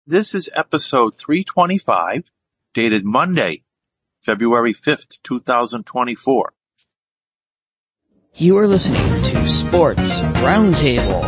This is episode 325, dated Monday, February 5th, 2024. You are listening to Sports Roundtable.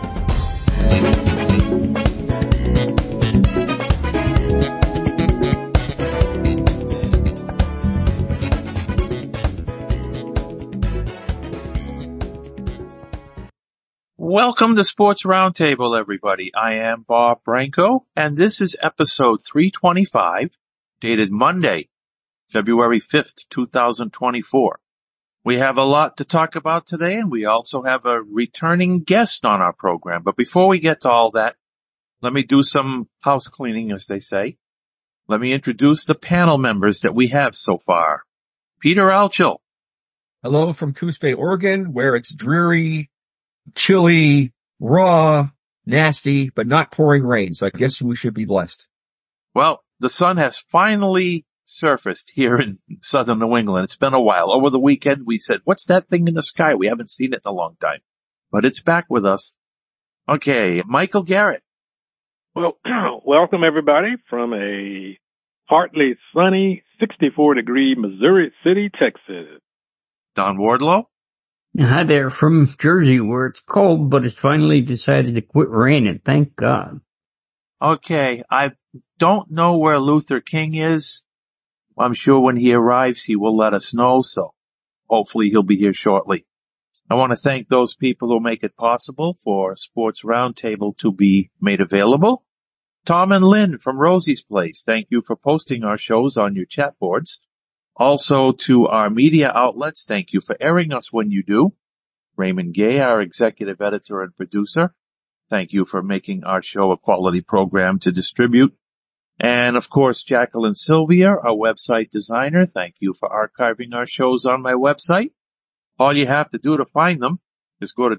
Welcome to Sports Roundtable, everybody. I am Bob Branco, and this is episode 325, dated Monday, February 5th, 2024. We have a lot to talk about today, and we also have a returning guest on our program. But before we get to all that, let me do some house cleaning, as they say. Let me introduce the panel members that we have so far. Peter Altschul. Hello from Coos Bay, Oregon, where it's dreary, chilly, raw, nasty, but not pouring rain. So I guess we should be blessed. Well, the sun has finally surfaced here in southern New England. It's been a while. Over the weekend, we said, what's that thing in the sky? We haven't seen it in a long time, but it's back with us. Okay, Michael Garrett. Well, welcome everybody from a partly sunny 64-degree Missouri City, Texas. Don Wardlow. Hi there from Jersey, where it's cold, but it's finally decided to quit raining. Thank God. Okay, I don't know where Luther King is. I'm sure when he arrives, he will let us know, so hopefully he'll be here shortly. I want to thank those people who make it possible for Sports Roundtable to be made available. Tom and Lynn from Rosie's Place, thank you for posting our shows on your chat boards. Also to our media outlets, thank you for airing us when you do. Raymond Gay, our executive editor and producer, thank you for making our show a quality program to distribute. And of course, Jacqueline Sylvia, our website designer, thank you for archiving our shows on my website. All you have to do to find them is go to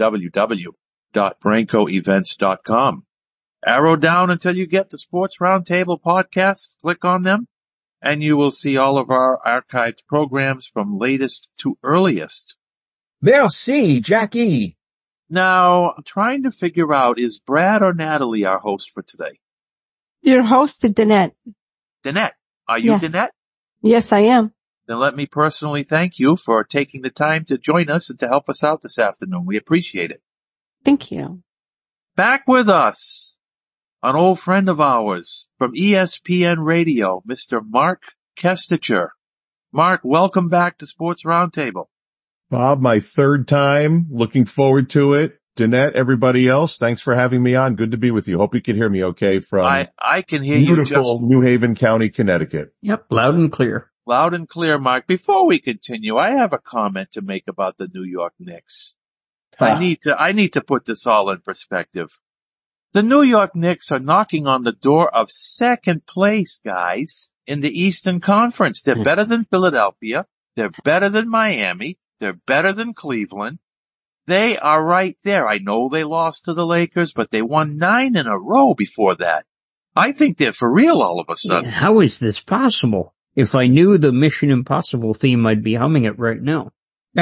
www.brancoevents.com. Arrow down until you get to Sports Roundtable podcasts, click on them, and you will see all of our archived programs from latest to earliest. Merci, Jackie. Now, I'm trying to figure out, is Brad or Natalie our host for today? Your host, Danette. Danette. Are you Yes. Danette? Yes, I am. Then let me personally thank you for taking the time to join us and to help us out this afternoon. We appreciate it. Thank you. Back with us, an old friend of ours from ESPN Radio, Mr. Mark Kestecher. Mark, welcome back to Sports Roundtable. Bob, my third time. Looking forward to it. Danette, everybody else, thanks for having me on. Good to be with you. Hope you can hear me okay from I can hear you beautiful New Haven County, Connecticut. Yep, loud and clear. Loud and clear, Mark. Before we continue, I have a comment to make about the New York Knicks. I need to put this all in perspective. The New York Knicks are knocking on the door of second place, guys, in the Eastern Conference. They're better than Philadelphia. They're better than Miami. They're better than Cleveland. They are right there. I know they lost to the Lakers, but they won 9 in a row before that. I think they're for real all of a sudden. How is this possible? If I knew the Mission Impossible theme, I'd be humming it right now.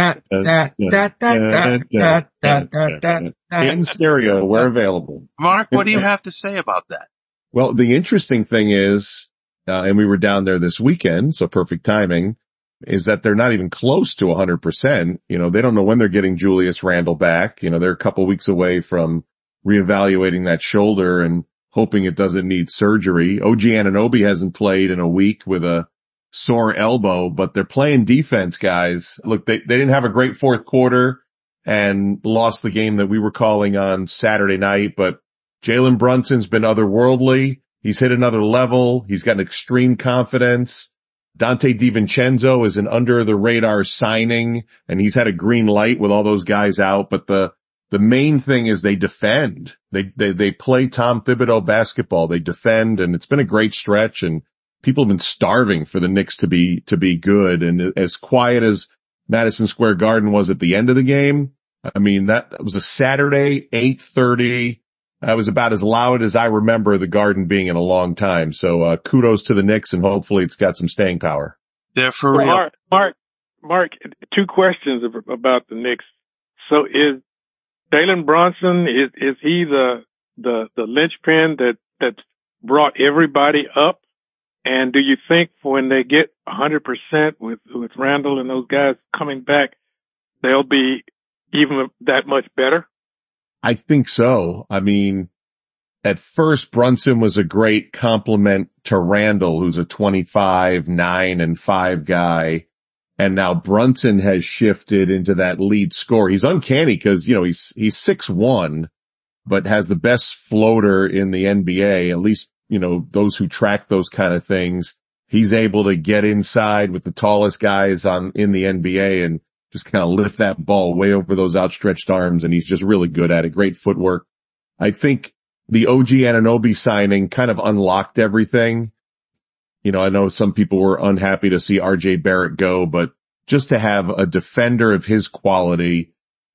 In stereo, where available. Mark, what do you have to say about that? Well, the interesting thing is, and we were down there this weekend, so perfect timing, is that they're not even close to 100%. You know, they don't know when they're getting Julius Randle back. You know, they're a couple weeks away from reevaluating that shoulder and hoping it doesn't need surgery. OG Anunoby hasn't played in a week with a sore elbow, but they're playing defense, guys. Look, they didn't have a great fourth quarter and lost the game that we were calling on Saturday night, but Jalen Brunson's been otherworldly. He's hit another level. He's got an extreme confidence. Dante DiVincenzo is an under the radar signing, and he's had a green light with all those guys out. But the main thing is they defend. They play Tom Thibodeau basketball. They defend, and it's been a great stretch, and people have been starving for the Knicks to be good. And as quiet as Madison Square Garden was at the end of the game, I mean, that was a Saturday, 8:30. That was about as loud as I remember the Garden being in a long time. So, kudos to the Knicks, and hopefully it's got some staying power. They're for real. Mark, two questions about the Knicks. So is Jalen Brunson, is he the linchpin that's brought everybody up? And do you think when they get 100% with Randall and those guys coming back, they'll be even that much better? I think so. I mean, at first Brunson was a great complement to Randall, who's a 25, 9, and 5 guy. And now Brunson has shifted into that lead scorer. He's uncanny because, he's 6'1", but has the best floater in the NBA, at least, those who track those kind of things. He's able to get inside with the tallest guys in the NBA and just kind of lift that ball way over those outstretched arms. And he's just really good at it. Great footwork. I think the OG Anunoby signing kind of unlocked everything. I know some people were unhappy to see RJ Barrett go, but just to have a defender of his quality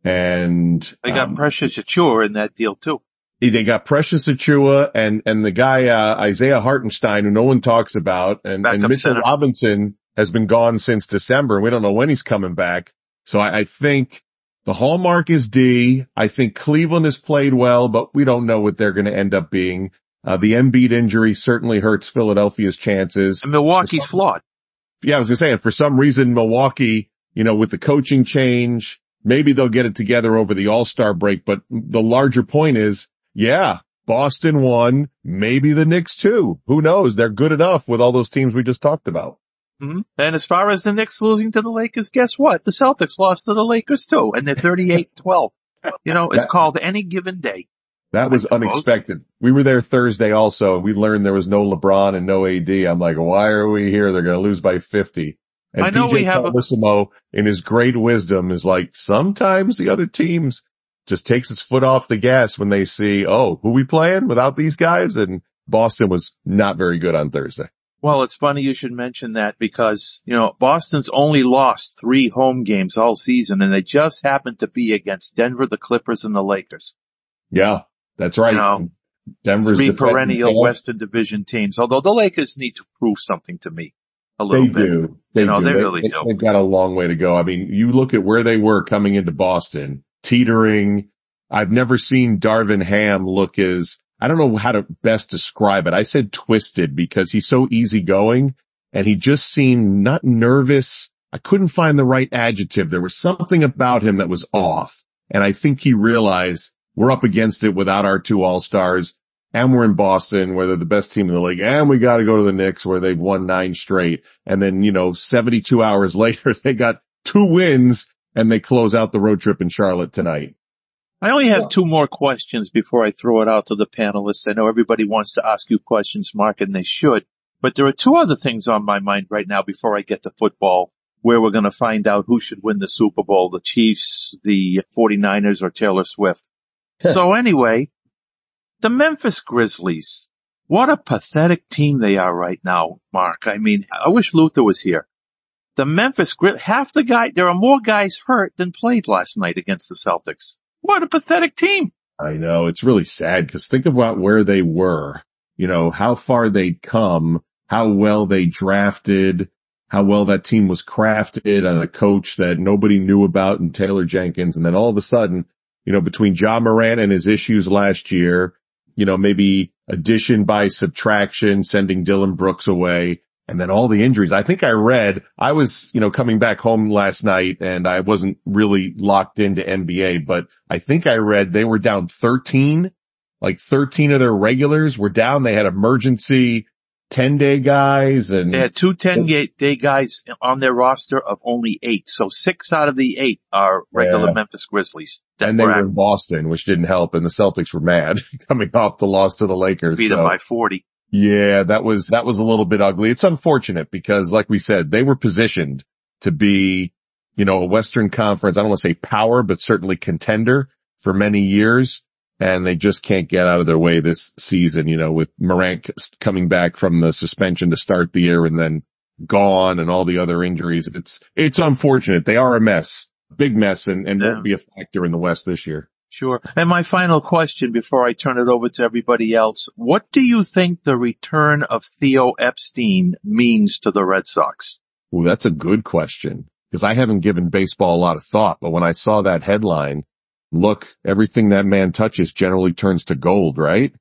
and they got Precious Achiuwa in that deal too. They got Precious Achiuwa and the guy, Isaiah Hartenstein, who no one talks about, and Mitchell Robinson has been gone since December. We don't know when he's coming back. So I think the hallmark is D. I think Cleveland has played well, but we don't know what they're going to end up being. The Embiid injury certainly hurts Philadelphia's chances. And Milwaukee's flawed. Yeah, I was going to say, and for some reason, Milwaukee, with the coaching change, maybe they'll get it together over the All-Star break. But the larger point is, yeah, Boston won, maybe the Knicks too. Who knows? They're good enough with all those teams we just talked about. Mm-hmm. And as far as the Knicks losing to the Lakers, guess what? The Celtics lost to the Lakers too, and they're 38-12. It's called any given day. That was unexpected. We were there Thursday also. We learned there was no LeBron and no AD. I'm like, why are we here? They're going to lose by 50. And I know PJ Carlesimo, in his great wisdom, is like, sometimes the other teams just takes its foot off the gas when they see, who we playing without these guys? And Boston was not very good on Thursday. Well, it's funny you should mention that because, Boston's only lost 3 home games all season, and they just happened to be against Denver, the Clippers, and the Lakers. Yeah, that's right. Denver's 3 perennial Western Division teams, although the Lakers need to prove something to me a little bit. Do. They really do. They've got a long way to go. I mean, you look at where they were coming into Boston, teetering. I've never seen Darvin Ham look I don't know how to best describe it. I said twisted because he's so easygoing and he just seemed not nervous. I couldn't find the right adjective. There was something about him that was off. And I think he realized we're up against it without our 2 All-Stars and we're in Boston where they're the best team in the league and we got to go to the Knicks where they've won 9 straight. And then, 72 hours later, they got 2 wins and they close out the road trip in Charlotte tonight. I only have 2 more questions before I throw it out to the panelists. I know everybody wants to ask you questions, Mark, and they should. But there are 2 other things on my mind right now before I get to football, where we're going to find out who should win the Super Bowl, the Chiefs, the 49ers, or Taylor Swift. So anyway, the Memphis Grizzlies. What a pathetic team they are right now, Mark. I mean, I wish Luther was here. The Memphis Grizzlies, there are more guys hurt than played last night against the Celtics. What a pathetic team. I know. It's really sad because think about where they were, how far they'd come, how well they drafted, how well that team was crafted on a coach that nobody knew about in Taylor Jenkins. And then all of a sudden, between Ja Morant and his issues last year, maybe addition by subtraction, sending Dylan Brooks away. And then all the injuries. I think I was, coming back home last night and I wasn't really locked into NBA, but I think I read they were down 13, like 13 of their regulars were down. They had emergency 10-day guys and they had 2 10-day guys on their roster of only 8. So 6 out of the 8 are regular Memphis Grizzlies. And they were in Boston, which didn't help. And the Celtics were mad coming off the loss to the Lakers. Beat them by 40. Yeah, that was a little bit ugly. It's unfortunate because like we said, they were positioned to be, a Western Conference, I don't want to say power, but certainly contender for many years. And they just can't get out of their way this season, with Morant coming back from the suspension to start the year and then gone and all the other injuries. It's unfortunate. They are a mess, big mess and won't be a factor in the West this year. Sure. And my final question before I turn it over to everybody else, what do you think the return of Theo Epstein means to the Red Sox? Well, that's a good question because I haven't given baseball a lot of thought, but when I saw that headline, look, everything that man touches generally turns to gold, right?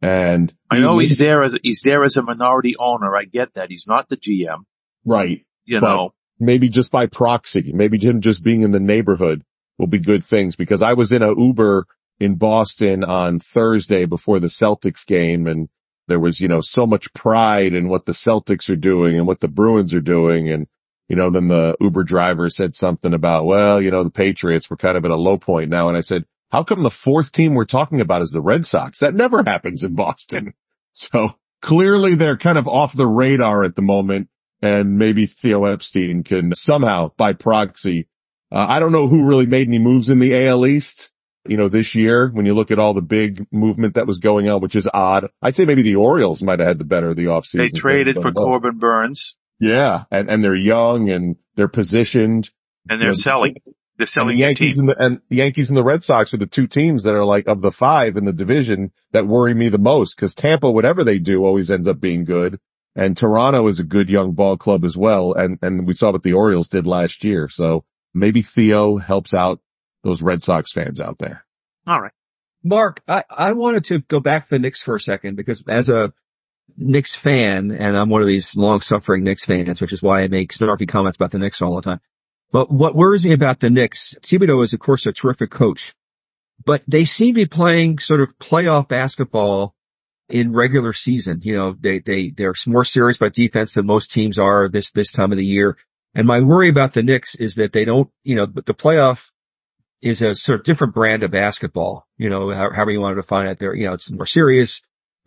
And I know he's there as a minority owner. I get that. He's not the GM. right. You But know, maybe just by proxy, maybe him just being in the neighborhood will be good things, because I was in a Uber in Boston on Thursday before the Celtics game, and there was, so much pride in what the Celtics are doing and what the Bruins are doing. And, then the Uber driver said something about, well, the Patriots were kind of at a low point now. And I said, how come the fourth team we're talking about is the Red Sox? That never happens in Boston. So clearly they're kind of off the radar at the moment. And maybe Theo Epstein can somehow, by proxy, I don't know who really made any moves in the AL East, this year, when you look at all the big movement that was going on, which is odd. I'd say maybe the Orioles might have had the better of the offseason. they traded for Corbin Burns. Yeah. And they're young and they're positioned. And they're selling. They're selling the their Yankees team. and the Yankees and the Red Sox are the two teams that are like of the five in the division that worry me the most, because Tampa, whatever they do, always ends up being good. And Toronto is a good young ball club as well. And we saw what the Orioles did last year. So maybe Theo helps out those Red Sox fans out there. All right. Mark, I wanted to go back to the Knicks for a second, because as a Knicks fan, and I'm one of these long-suffering Knicks fans, which is why I make snarky comments about the Knicks all the time. But what worries me about the Knicks, Thibodeau is of course a terrific coach, but they seem to be playing sort of playoff basketball in regular season. They're more serious about defense than most teams are this time of the year. And my worry about the Knicks is that they don't, but the playoff is a sort of different brand of basketball, however you want to define it there. It's more serious,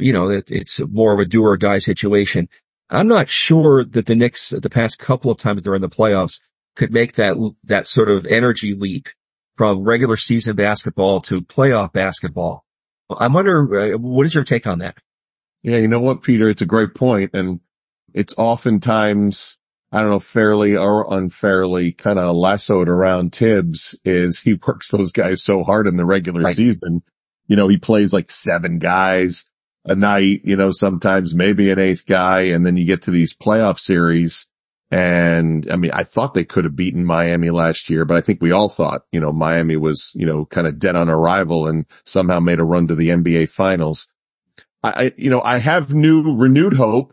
it's more of a do or die situation. I'm not sure that the Knicks, the past couple of times they're in the playoffs, could make that sort of energy leap from regular season basketball to playoff basketball. I wonder, what is your take on that? Yeah. You know what, Peter? It's a great point. And it's oftentimes, I don't know, fairly or unfairly kind of lassoed around Tibbs, is he works those guys so hard in the regular season. He plays like 7 guys a night, sometimes maybe an 8th guy. And then you get to these playoff series. And I mean, I thought they could have beaten Miami last year, but I think we all thought, Miami was, kind of dead on arrival and somehow made a run to the NBA finals. I have renewed hope,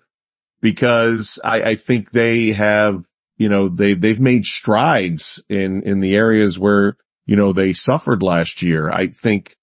because I think they have, they've made strides in the areas where, they suffered last year. I think,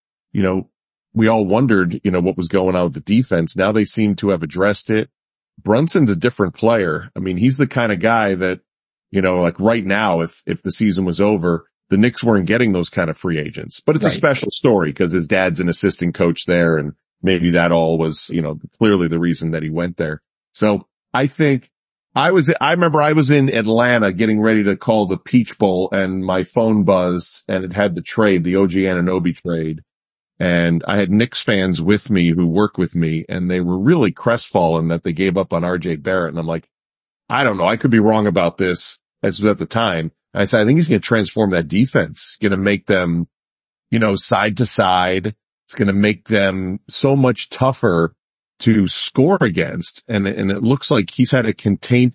we all wondered, what was going on with the defense. Now they seem to have addressed it. Brunson's a different player. I mean, he's the kind of guy that, like right now, if the season was over, the Knicks weren't getting those kind of free agents, but it's a special story because his dad's an assistant coach there, and maybe that all was, clearly the reason that he went there. So I think I remember I was in Atlanta getting ready to call the Peach Bowl, and my phone buzzed and it had the trade, the OG Anunoby trade. And I had Knicks fans with me who work with me, and they were really crestfallen that they gave up on RJ Barrett. And I'm like, I don't know. I could be wrong about this. As at the time. And I said, I think he's going to transform that defense, going to make them, side to side. It's going to make them so much tougher to score against. And it looks like he's had a contagious,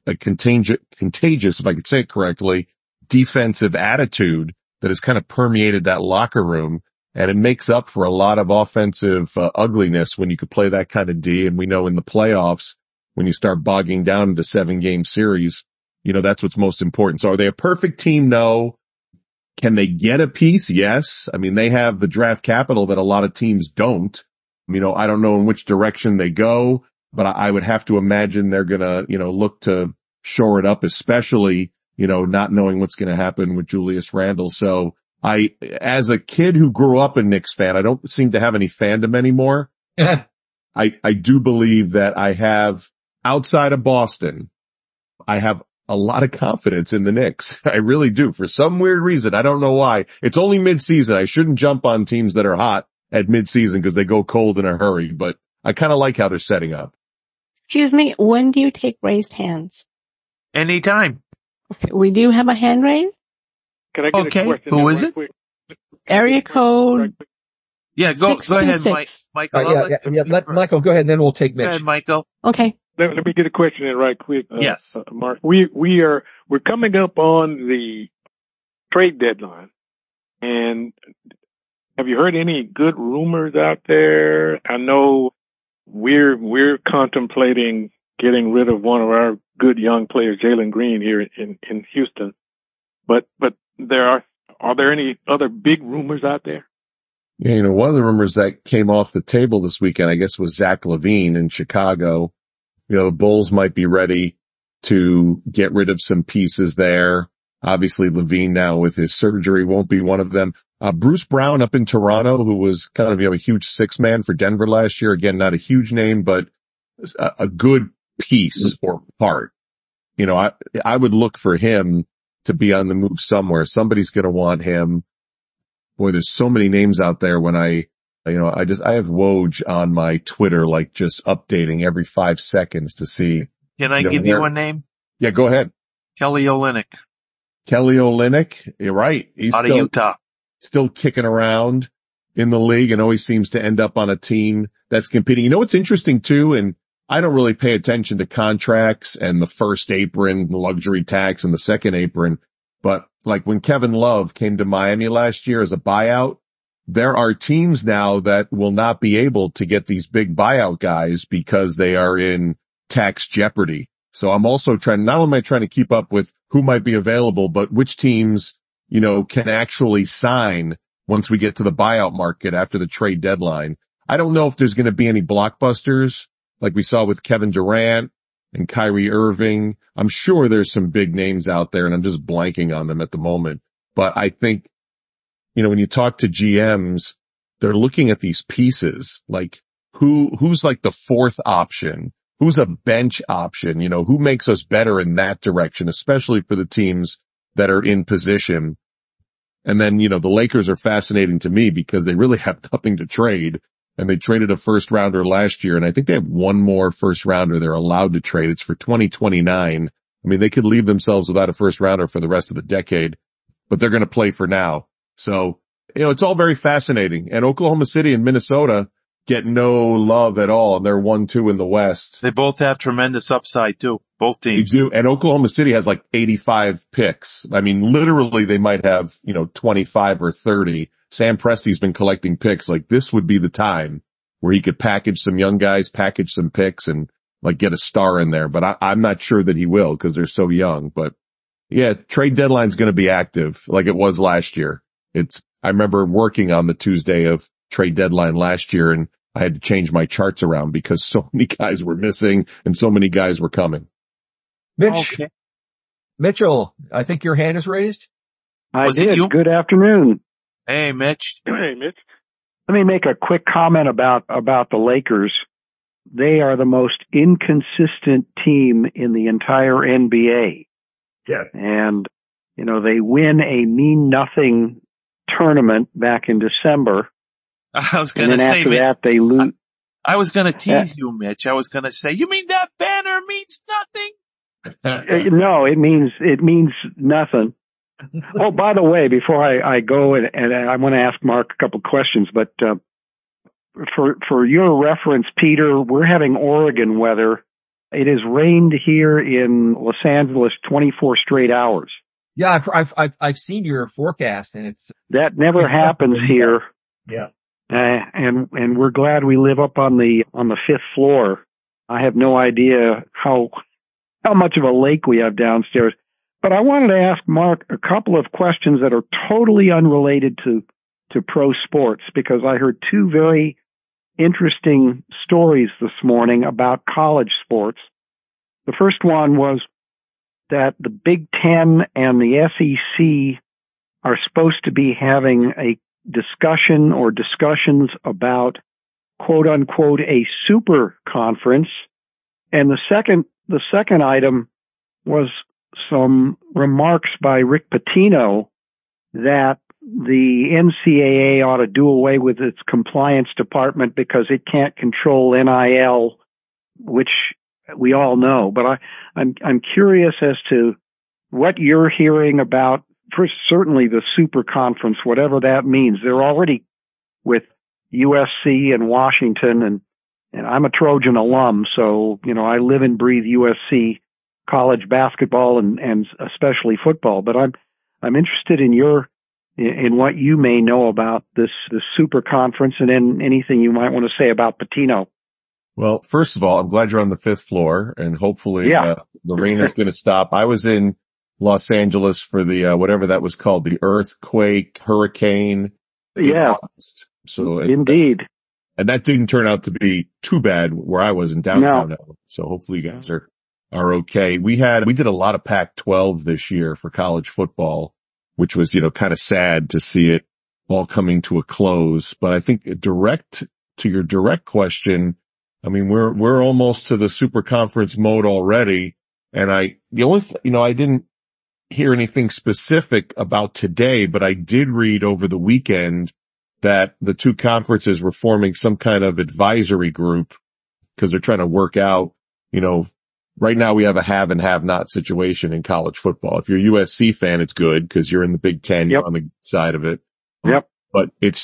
if I could say it correctly, defensive attitude that has kind of permeated that locker room. And it makes up for a lot of offensive ugliness when you could play that kind of D. And we know in the playoffs, when you start bogging down into 7-game series, that's what's most important. So are they a perfect team? No. Can they get a piece? Yes. I mean, they have the draft capital that a lot of teams don't. I don't know in which direction they go, but I would have to imagine they're going to, look to shore it up, especially, not knowing what's going to happen with Julius Randle. So as a kid who grew up a Knicks fan, I don't seem to have any fandom anymore. I do believe that I have, outside of Boston, I have a lot of confidence in the Knicks. I really do. For some weird reason. I don't know why. It's only mid-season. I shouldn't jump on teams that are hot at mid-season because they go cold in a hurry, but I kind of like how they're setting up. Excuse me, when do you take raised hands? Anytime. Okay, we do have a hand raised. Can I get a question? Who is it? Quick? Area code. Yeah, go ahead, 626. Michael. Let Michael go ahead, and then we'll take Mitch. Go ahead, Michael. Okay. Let me get a question in right quick. Yes. Mark. We're coming up on the trade deadline, and have you heard any good rumors out there? I know we're contemplating getting rid of one of our good young players, Jalen Green, here in Houston. But are there any other big rumors out there? Yeah, one of the rumors that came off the table this weekend, I guess, was Zach LaVine in Chicago. The Bulls might be ready to get rid of some pieces there. Obviously, LaVine now with his surgery won't be one of them. Bruce Brown up in Toronto, who was kind of, a huge six man for Denver last year. Again, not a huge name, but a good piece or part. I would look for him to be on the move somewhere. Somebody's going to want him. Boy, there's so many names out there when I have Woj on my Twitter, like just updating every 5 seconds to see. Can I give you a name? Yeah, go ahead. Kelly Olynyk. Kelly Olynyk. You're right. He's out of Utah. Still kicking around in the league and always seems to end up on a team that's competing. What's interesting too, and I don't really pay attention to contracts and the first apron, luxury tax and the second apron, but like when Kevin Love came to Miami last year as a buyout, there are teams now that will not be able to get these big buyout guys because they are in tax jeopardy. So I'm also not only am I trying to keep up with who might be available, but which teams, can actually sign once we get to the buyout market after the trade deadline. I don't know if there's going to be any blockbusters like we saw with Kevin Durant and Kyrie Irving. I'm sure there's some big names out there and I'm just blanking on them at the moment. But I think, when you talk to GMs, they're looking at these pieces, like who's like the fourth option? Who's a bench option? Who makes us better in that direction, especially for the teams that are in position. And then, the Lakers are fascinating to me because they really have nothing to trade. And they traded a first rounder last year. And I think they have one more first rounder they're allowed to trade. It's for 2029. I mean, they could leave themselves without a first rounder for the rest of the decade, but they're going to play for now. So, it's all very fascinating. And Oklahoma City and Minnesota get no love at all. And they're 1-2 in the West. They both have tremendous upside too. Both teams. They do. And Oklahoma City has like 85 picks. I mean, literally they might have, 25 or 30. Sam Presti's been collecting picks. Like this would be the time where he could package some young guys, package some picks and like get a star in there. But I'm not sure that he will because they're so young. But yeah, trade deadline's going to be active like it was last year. I remember working on the Tuesday of trade deadline last year and I had to change my charts around because so many guys were missing and so many guys were coming. Mitchell, I think your hand is raised. I did. Good afternoon. Hey, Mitch. Hey, Mitch. Let me make a quick comment about the Lakers. They are the most inconsistent team in the entire NBA. Yeah. And, they win a mean nothing tournament back in December. I was going to say, after that, they lose. I was going to tease you, Mitch. I was going to say, you mean that banner means nothing? No, it means nothing. Oh, by the way, before I go and I want to ask Mark a couple questions, but for your reference, Peter, we're having Oregon weather. It has rained here in Los Angeles 24 straight hours. Yeah, I've seen your forecast and that never happens here. Yeah. And we're glad we live up on the 5th floor. I have no idea how much of a lake we have downstairs. But I wanted to ask Mark a couple of questions that are totally unrelated to pro sports because I heard two very interesting stories this morning about college sports. The first one was that the Big Ten and the SEC are supposed to be having a discussion or discussions about quote unquote a super conference. And the second item was some remarks by Rick Pitino that the NCAA ought to do away with its compliance department because it can't control NIL, which we all know. But I'm curious as to what you're hearing about, first, certainly the super conference, whatever that means. They're already with USC and Washington, and I'm a Trojan alum, so, I live and breathe USC college basketball and especially football. But I'm interested in what you may know about this super conference and then anything you might want to say about Pitino. Well, first of all, I'm glad you're on the 5th floor, and hopefully the rain is going to stop. I was in Los Angeles for the whatever that was called, the earthquake, hurricane. Yeah. August. So Indeed. And that didn't turn out to be too bad where I was in downtown LA. So hopefully you guys are okay. We did a lot of Pac-12 this year for college football, which was, kind of sad to see it all coming to a close. But I think to your direct question, I mean, we're almost to the super conference mode already. And I didn't hear anything specific about today, but I did read over the weekend that the two conferences were forming some kind of advisory group because they're trying to work out, right now we have a have and have not situation in college football. If you're a USC fan, it's good because you're in the Big Ten, you're on the side of it. Yep. But it's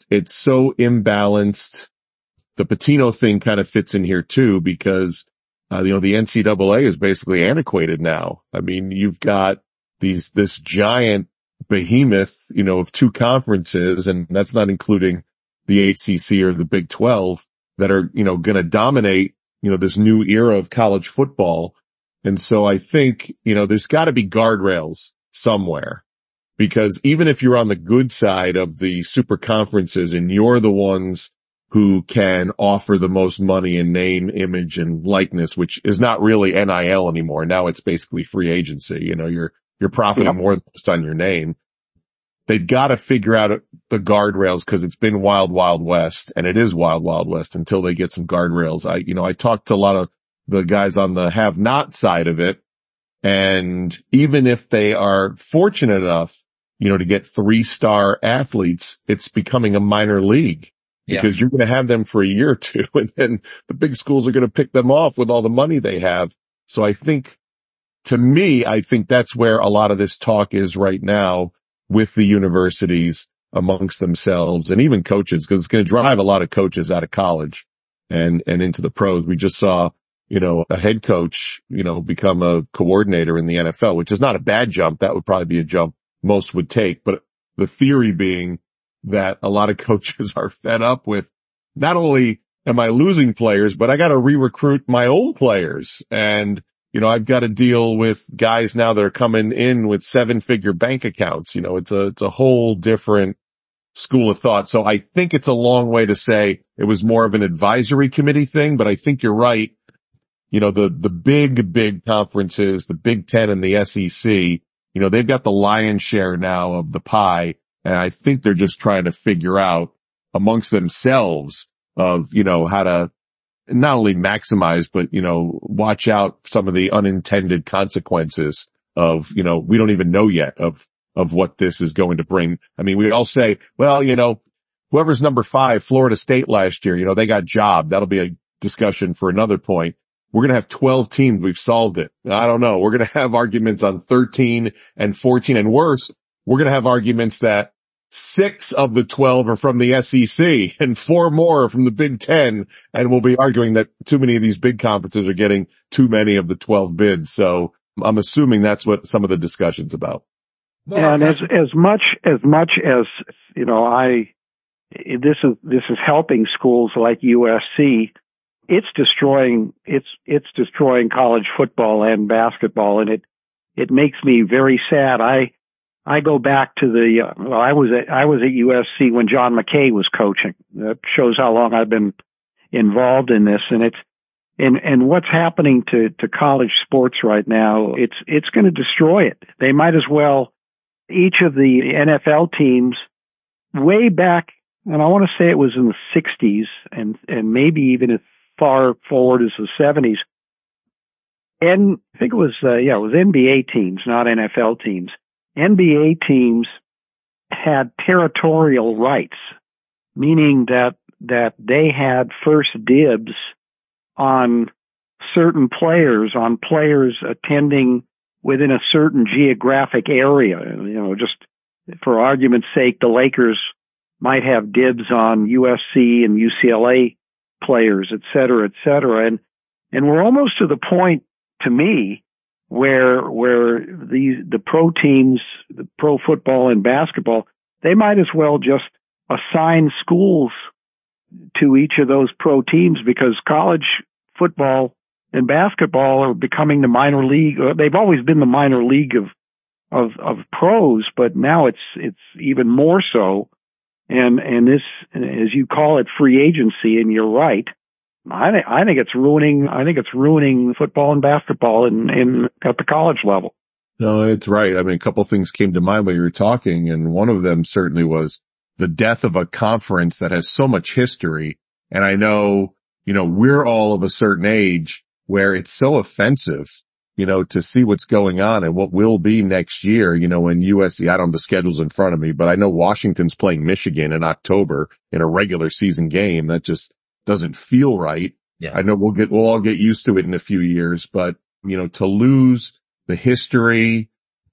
so imbalanced. The Pitino thing kind of fits in here too because, the NCAA is basically antiquated now. I mean, you've got this giant behemoth, of two conferences, and that's not including the ACC or the Big 12 that are, going to dominate, this new era of college football. And so I think, there's got to be guardrails somewhere because even if you're on the good side of the super conferences and you're the ones who can offer the most money in name, image, and likeness, which is not really NIL anymore. Now it's basically free agency. You're profiting more than just on your name. They've got to figure out the guardrails because it's been wild, wild west, and it is wild, wild west until they get some guardrails. I talked to a lot of the guys on the have not side of it. And even if they are fortunate enough, to get 3-star athletes, it's becoming a minor league. Because you're going to have them for a year or two, and then the big schools are going to pick them off with all the money they have. So I think that's where a lot of this talk is right now with the universities amongst themselves and even coaches, because it's going to drive a lot of coaches out of college and into the pros. We just saw, a head coach, become a coordinator in the NFL, which is not a bad jump. That would probably be a jump most would take. But the theory being that a lot of coaches are fed up with not only am I losing players, but I got to re-recruit my own players. And, I've got to deal with guys now that are coming in with 7-figure bank accounts. It's a whole different school of thought. So I think it's a long way to say it was more of an advisory committee thing, but I think you're right. The big conferences, the Big Ten and the SEC, they've got the lion's share now of the pie. And I think they're just trying to figure out amongst themselves of, how to not only maximize, but, watch out some of the unintended consequences of, we don't even know yet of what this is going to bring. I mean, we all say, well, whoever's number 5, Florida State last year, they got jobbed. That'll be a discussion for another point. We're going to have 12 teams. We've solved it. I don't know. We're going to have arguments on 13 and 14 and worse. We're going to have arguments that 6 of the 12 are from the SEC and 4 more are from the Big Ten. And we'll be arguing that too many of these big conferences are getting too many of the 12 bids. So I'm assuming that's what some of the discussion's about. And as much as, this is helping schools like USC, it's destroying college football and basketball. And it makes me very sad. I go back to I was at USC when John McKay was coaching. That shows how long I've been involved in this. And what's happening to college sports right now, it's going to destroy it. They might as well, each of the NFL teams way back, and I want to say it was in the 60s and maybe even as far forward as the 70s. And I think it was NBA teams, not NFL teams. NBA teams had territorial rights, meaning that they had first dibs on certain players, attending within a certain geographic area. Just for argument's sake, the Lakers might have dibs on USC and UCLA players, et cetera, et cetera. And we're almost to the point, to me, where the pro teams, the pro football and basketball, they might as well just assign schools to each of those pro teams, because college football and basketball are becoming the minor league. They've always been the minor league of pros, but now it's even more so. And this, as you call it, free agency, and you're right. I think it's ruining football and basketball at the college level. No, it's right. I mean, a couple of things came to mind while you were talking, and one of them certainly was the death of a conference that has so much history. And I know, we're all of a certain age where it's so offensive, to see what's going on and what will be next year, when USC, I don't have the schedules in front of me, but I know Washington's playing Michigan in October in a regular season game. That just doesn't feel right. Yeah. I know we'll all get used to it in a few years, but, to lose the history,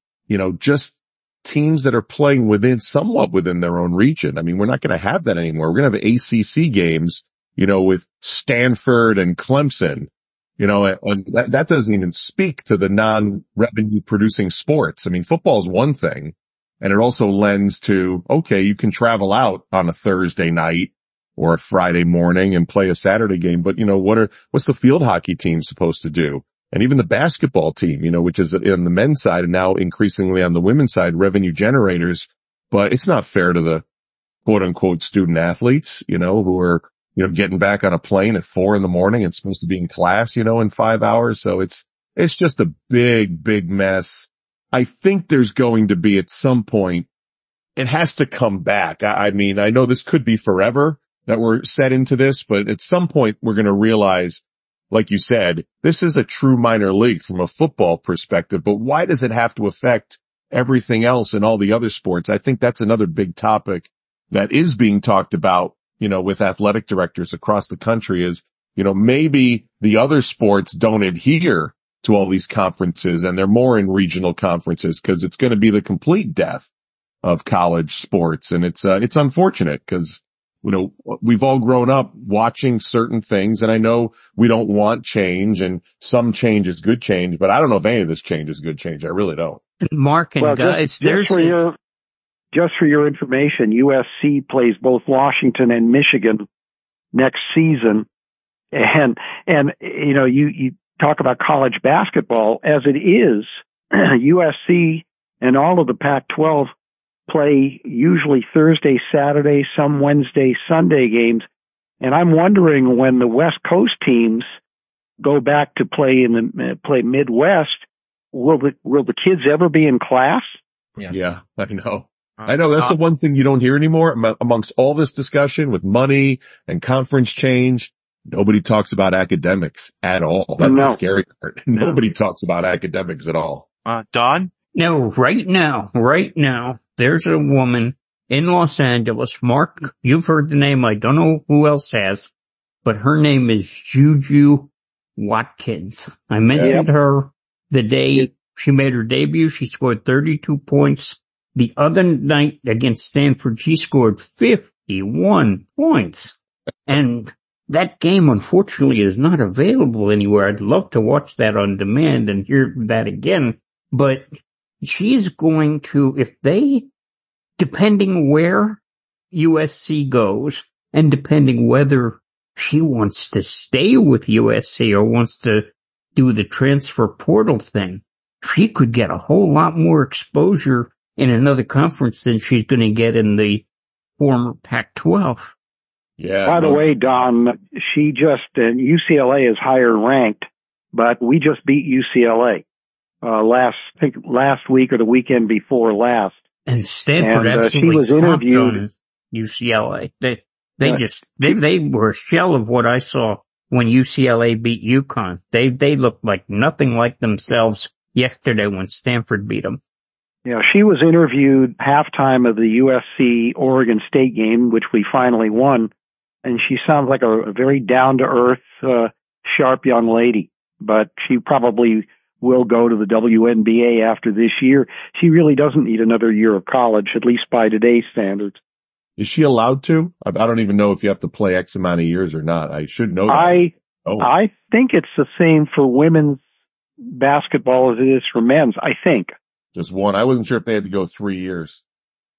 just teams that are playing somewhat within their own region. I mean, we're not going to have that anymore. We're going to have ACC games, with Stanford and Clemson, and that doesn't even speak to the non-revenue producing sports. I mean, football is one thing, and it also lends to, okay, you can travel out on a Thursday night or a Friday morning and play a Saturday game, but what's the field hockey team supposed to do? And even the basketball team, which is on the men's side and now increasingly on the women's side, revenue generators. But it's not fair to the quote unquote student athletes, who are, getting back on a plane at 4 a.m. and supposed to be in class, in 5 hours. So it's just a big, big mess. I think there's going to be at some point, it has to come back. I mean, I know this could be forever that we're set into this, but at some point we're going to realize, like you said, this is a true minor league from a football perspective, but why does it have to affect everything else in all the other sports? I think that's another big topic that is being talked about, with athletic directors across the country is, maybe the other sports don't adhere to all these conferences and they're more in regional conferences because it's going to be the complete death of college sports. And it's unfortunate because, we've all grown up watching certain things, and I know we don't want change, and some change is good change, but I don't know if any of this change is good change. I really don't. Mark and guys, just for your information, USC plays both Washington and Michigan next season. And you talk about college basketball. As it is, USC and all of the Pac-12 play usually Thursday, Saturday, some Wednesday, Sunday games. And I'm wondering when the West Coast teams go back to play play Midwest, will the kids ever be in class? Yeah, I know. I know that's the one thing you don't hear anymore amongst all this discussion with money and conference change. Nobody talks about academics at all. That's the scary part. Nobody talks about academics at all. Don? No, right now, there's a woman in Los Angeles. Mark, you've heard the name. I don't know who else has, but her name is Juju Watkins. I mentioned her the day she made her debut. She scored 32 points. The other night against Stanford, she scored 51 points. And that game, unfortunately, is not available anywhere. I'd love to watch that on demand and hear that again. But she's going to, depending where USC goes, and depending whether she wants to stay with USC or wants to do the transfer portal thing, she could get a whole lot more exposure in another conference than she's going to get in the former Pac-12. Yeah. By the way, Don, UCLA is higher ranked, but we just beat UCLA last week or the weekend before last. And Stanford absolutely she was interviewed on UCLA. They were a shell of what I saw when UCLA beat UConn. They looked like nothing like themselves yesterday when Stanford beat them. Yeah, she was interviewed halftime of the USC-Oregon State game, which we finally won, and she sounds like a very down-to-earth, sharp young lady. But she probably will go to the WNBA after this year. She really doesn't need another year of college, at least by today's standards. Is she allowed to? I don't even know if you have to play X amount of years or not. I should know that. I think it's the same for women's basketball as it is for men's, I think. Just one. I wasn't sure if they had to go 3 years.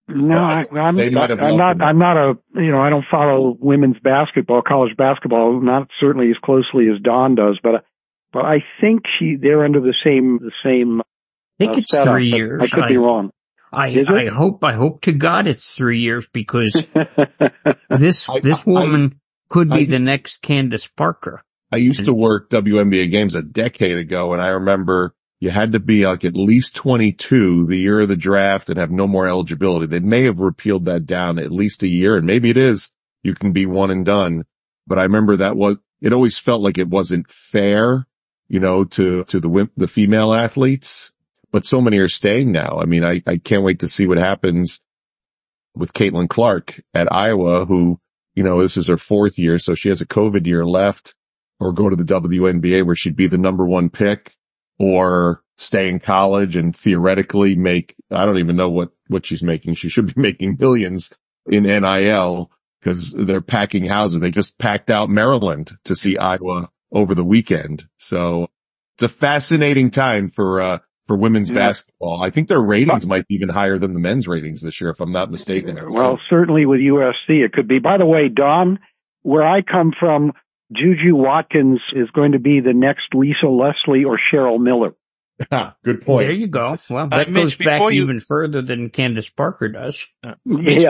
No, I'm They might have not, I don't follow women's basketball, college basketball, not certainly as closely as Dawn does, but I think they're under the same I think it's setup, 3 years. I could be wrong. I hope to God it's 3 years, because this woman could be the next Candace Parker. I used to work WNBA games a decade ago, and I remember you had to be like at least 22 the year of the draft and have no more eligibility. They may have repealed that down at least a year, and maybe it is. You can be one and done. But I remember it always felt like it wasn't fair, to the female athletes. But so many are staying now. I mean, I can't wait to see what happens with Caitlin Clark at Iowa, who, this is her 4th year, so she has a COVID year left, or go to the WNBA where she'd be the number 1 pick, or stay in college and theoretically I don't even know what she's making. She should be making millions in NIL because they're packing houses. They just packed out Maryland to see Iowa over the weekend. So it's a fascinating time for women's basketball. I think their ratings might be even higher than the men's ratings this year, if I'm not mistaken. Well, certainly with USC, it could be. By the way, Don, where I come from, Juju Watkins is going to be the next Lisa Leslie or Cheryl Miller. Good point. There you go. Well, that goes back even further than Candace Parker does. Mitch,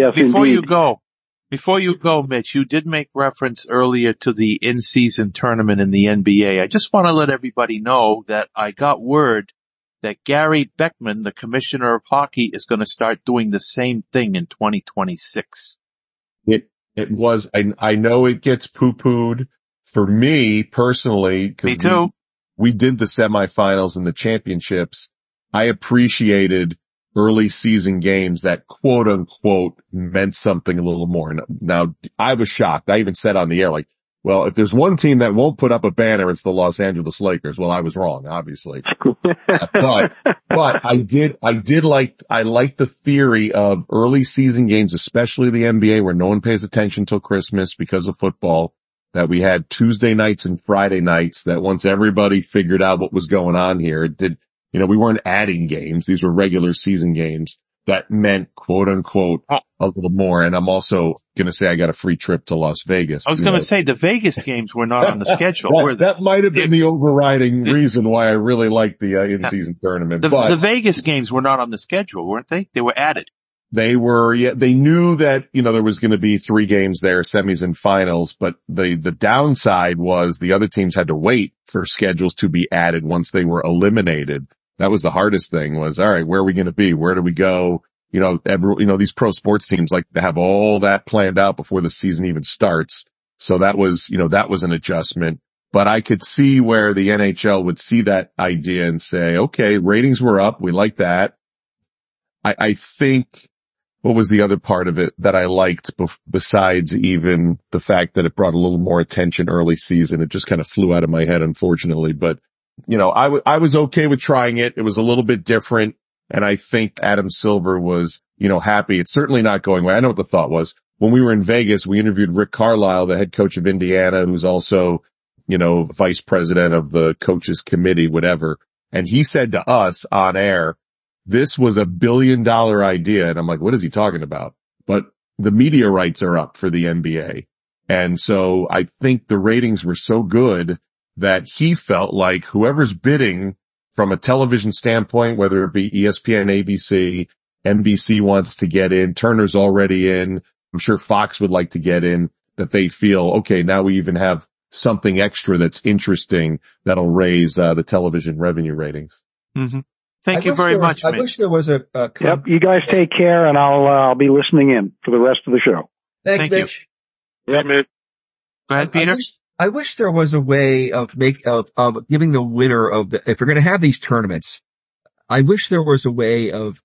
before you go, Mitch, you did make reference earlier to the in-season tournament in the NBA. I just want to let everybody know that I got word that Gary Beckman, the commissioner of hockey, is going to start doing the same thing in 2026. It was, I know it gets poo-pooed for me personally. Me too. We did the semifinals and the championships. I appreciated early season games that quote unquote meant something a little more. Now I was shocked. I even said on the air, like, well, if there's one team that won't put up a banner, it's the Los Angeles Lakers. Well, I was wrong, obviously. but I like the theory of early season games, especially the NBA, where no one pays attention till Christmas because of football, that we had Tuesday nights and Friday nights, that once everybody figured out what was going on here, we weren't adding games. These were regular season games that meant quote unquote a little more. And I'm also going to say I got a free trip to Las Vegas. I was going to say the Vegas games were not on the schedule. that might have been the overriding reason why I really liked the in-season tournament. The Vegas games were not on the schedule, weren't they? They were added. They were, yeah, they knew that, there was going to be 3 games there, semis and finals, but the downside was the other teams had to wait for schedules to be added once they were eliminated. That was the hardest thing was, all right, where are we going to be? Where do we go? These pro sports teams like to have all that planned out before the season even starts. So that was an adjustment, but I could see where the NHL would see that idea and say, okay, ratings were up. We like that. I think what was the other part of it that I liked besides even the fact that it brought a little more attention early season? It just kind of flew out of my head, unfortunately, but I was okay with trying it. It was a little bit different. And I think Adam Silver was, happy. It's certainly not going away. I know what the thought was. When we were in Vegas, we interviewed Rick Carlisle, the head coach of Indiana, who's also, vice president of the coaches committee, whatever. And he said to us on air, this was $1 billion idea. And I'm like, what is he talking about? But the media rights are up for the NBA. And so I think the ratings were so good that he felt like whoever's bidding from a television standpoint, whether it be ESPN, ABC, NBC wants to get in, Turner's already in, I'm sure Fox would like to get in, that they feel, okay, now we even have something extra that's interesting that'll raise the television revenue ratings. Mm-hmm. Thank you very much, Mitch. I wish there was a Yep, you guys take care, and I'll be listening in for the rest of the show. Thanks, Mitch. Yeah, Mitch. Go ahead, Peter. I wish there was a way of giving the winner of if we're going to have these tournaments, I wish there was a way of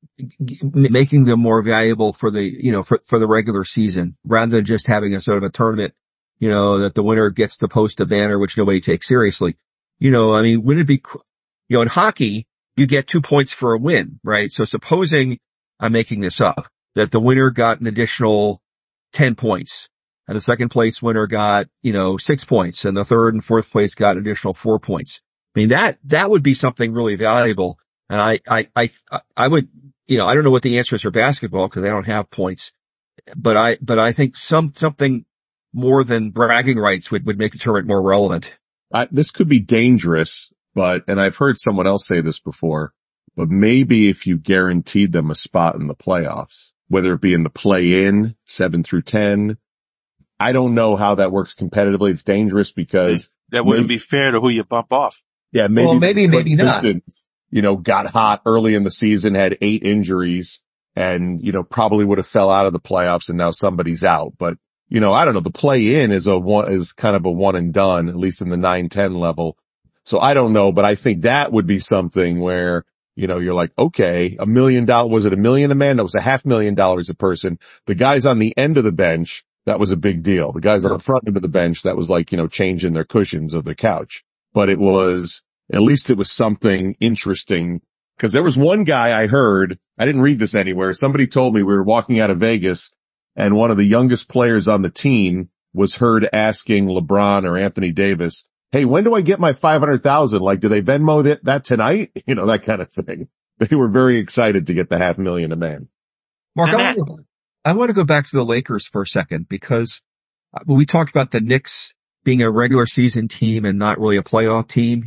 making them more valuable for the, for the regular season rather than just having a sort of a tournament, that the winner gets to post a banner, which nobody takes seriously. Wouldn't it be, in hockey, you get 2 points for a win, right? So supposing, I'm making this up, that the winner got an additional 10 points. And the second place winner got, 6 points, and the third and fourth place got an additional 4 points. That would be something really valuable. And I would, I don't know what the answer is for basketball because they don't have points, but I think something more than bragging rights would make the tournament more relevant. This could be dangerous, and I've heard someone else say this before, but maybe if you guaranteed them a spot in the playoffs, whether it be in the play-in, 7 through 10, I don't know how that works competitively. It's dangerous because that wouldn't be fair to who you bump off. Yeah, maybe not. Pistons, got hot early in the season, had 8 injuries and, probably would have fell out of the playoffs and now somebody's out. But, I don't know. The play-in is kind of a one and done, at least in the 9-10 level. So I don't know, but I think that would be something where, you're like, okay, $1 million, was it $1 million a man? No, it was $500,000 a person. The guys on the end of the bench, that was a big deal. The guys on the front end of the bench, that was like, changing their cushions of their couch. But at least it was something interesting. Cause there was one guy I heard, I didn't read this anywhere. Somebody told me we were walking out of Vegas and one of the youngest players on the team was heard asking LeBron or Anthony Davis, hey, when do I get my 500,000? Like, do they Venmo that tonight? That kind of thing. They were very excited to get the $500,000 a man. Mark, I want to go back to the Lakers for a second because we talked about the Knicks being a regular season team and not really a playoff team.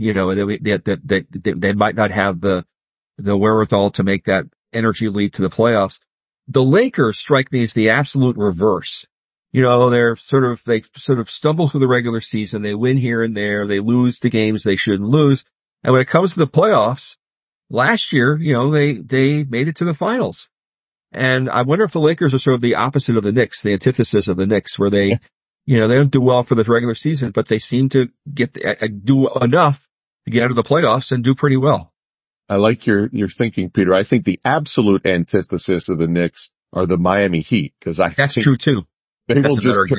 They might not have the wherewithal to make that energy leap to the playoffs. The Lakers strike me as the absolute reverse. They sort of stumble through the regular season. They win here and there. They lose the games they shouldn't lose. And when it comes to the playoffs, last year, they made it to the finals. And I wonder if the Lakers are sort of the opposite of the Knicks, the antithesis of the Knicks, where they don't do well for the regular season, but they seem to do enough to get out of the playoffs and do pretty well. I like your thinking, Peter. I think the absolute antithesis of the Knicks are the Miami Heat, because that's true too. I think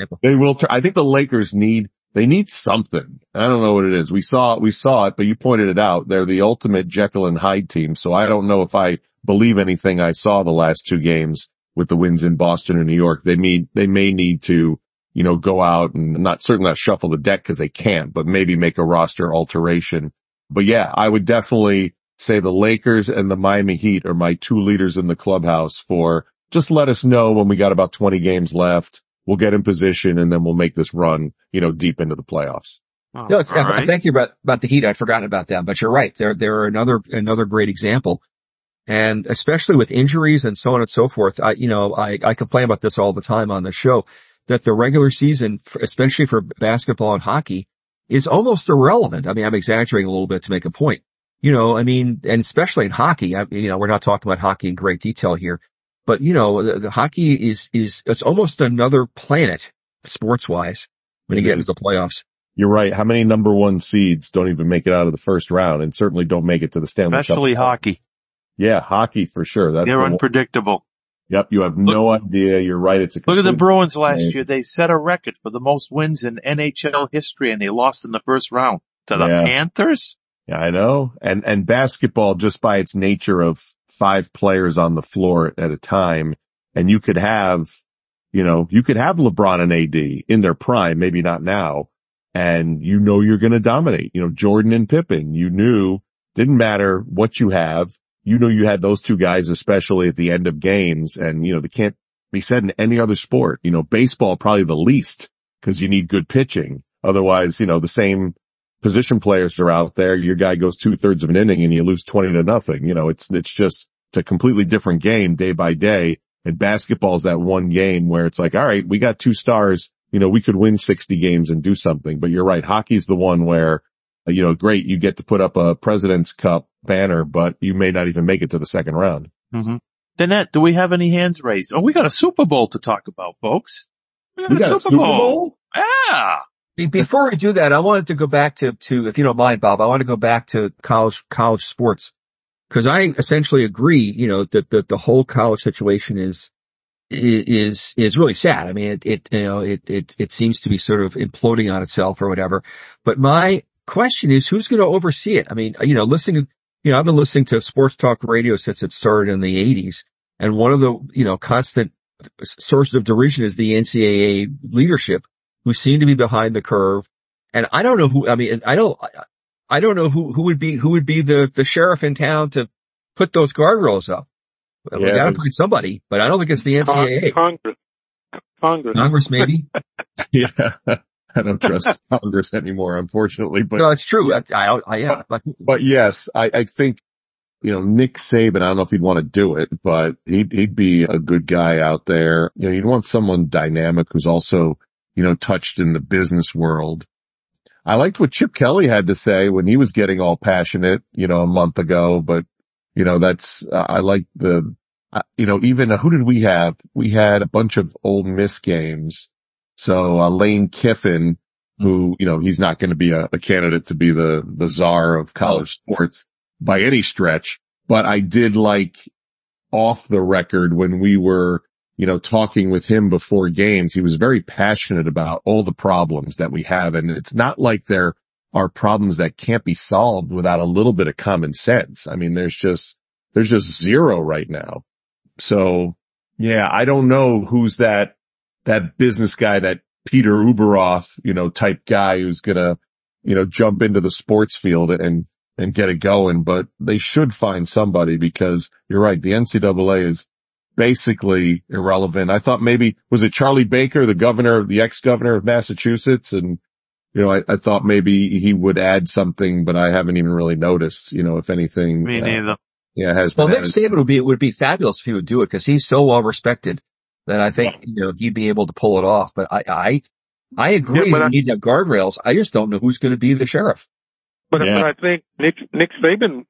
the Lakers need something. I don't know what it is. We saw it, but you pointed it out. They're the ultimate Jekyll and Hyde team. So I don't know if I believe anything I saw the last 2 games with the wins in Boston and New York. They may need to, go out and certainly not shuffle the deck because they can't, but maybe make a roster alteration. But yeah, I would definitely say the Lakers and the Miami Heat are my 2 leaders in the clubhouse for just let us know when we got about 20 games left. We'll get in position and then we'll make this run, deep into the playoffs. Oh, right. Thank you about the Heat. I'd forgotten about them, but you're right. They're another great example. And especially with injuries and so on and so forth, I complain about this all the time on the show, that the regular season, especially for basketball and hockey, is almost irrelevant. I mean, I'm exaggerating a little bit to make a point. And especially in hockey, we're not talking about hockey in great detail here, but the hockey is it's almost another planet sports wise when you get into the playoffs. You're right. How many number 1 seeds don't even make it out of the first round and certainly don't make it to the Stanley Cup? Especially hockey. Yeah, hockey for sure. They're unpredictable. Yep, you have no idea. You're right. Look at the Bruins last year. They set a record for the most wins in NHL history, and they lost in the first round to the Panthers. Yeah, I know. And basketball, just by its nature of 5 players on the floor at a time, and you could have LeBron and AD in their prime, maybe not now, and you're going to dominate. Jordan and Pippen, didn't matter what you have. You had those 2 guys, especially at the end of games, and, they can't be said in any other sport. Baseball probably the least, because you need good pitching. Otherwise, the same position players are out there. Your guy goes 2/3 of an inning and you lose 20-0. It's a completely different game day by day. And basketball is that one game where it's like, all right, we got 2 stars. We could win 60 games and do something. But you're right. Hockey's the one where, great, you get to put up a President's Cup banner, but you may not even make it to the second round. Mm-hmm. Danette, do we have any hands raised? Oh, we got a Super Bowl to talk about, folks. We got a Super Bowl? Yeah. Before we do that, I wanted to go back to, if you don't mind, Bob, I want to go back to college sports. Cause I essentially agree, that the whole college situation is really sad. I mean, it seems to be sort of imploding on itself or whatever. But my question is, who's going to oversee it? I mean, I've been listening to sports talk radio since it started in the 80s. And one of the, constant sources of derision is the NCAA leadership, who seem to be behind the curve. And I don't know who, I don't know who would be the sheriff in town to put those guardrails up. We gotta find somebody, but I don't think it's the NCAA. Congress maybe. Yeah. I don't trust Congress anymore, unfortunately, but. No, it's true. Yeah. But yes, I think, Nick Saban, I don't know if he'd want to do it, but he'd be a good guy out there. You'd want someone dynamic who's also, touched in the business world. I liked what Chip Kelly had to say when he was getting all passionate, a month ago, but, I like even who did we have? We had a bunch of Ole Miss games. So, Lane Kiffin, who, he's not going to be a candidate to be the czar of college sports by any stretch, but I did like off the record when we were, talking with him before games, he was very passionate about all the problems that we have. And it's not like there are problems that can't be solved without a little bit of common sense. I mean, there's just zero right now. So yeah, I don't know who's that business guy, that Peter Uberoth, type guy who's gonna, jump into the sports field and get it going, but they should find somebody because you're right. The NCAA is basically irrelevant. I thought maybe, was it Charlie Baker, the ex-governor of Massachusetts? And, I thought maybe he would add something, but I haven't even really noticed, if anything. Me neither. Well, Nick Saban would be fabulous if he would do it because he's so well respected that I think, he'd be able to pull it off. But I agree that you need to have guardrails. I just don't know who's going to be the sheriff. But I think Nick Saban,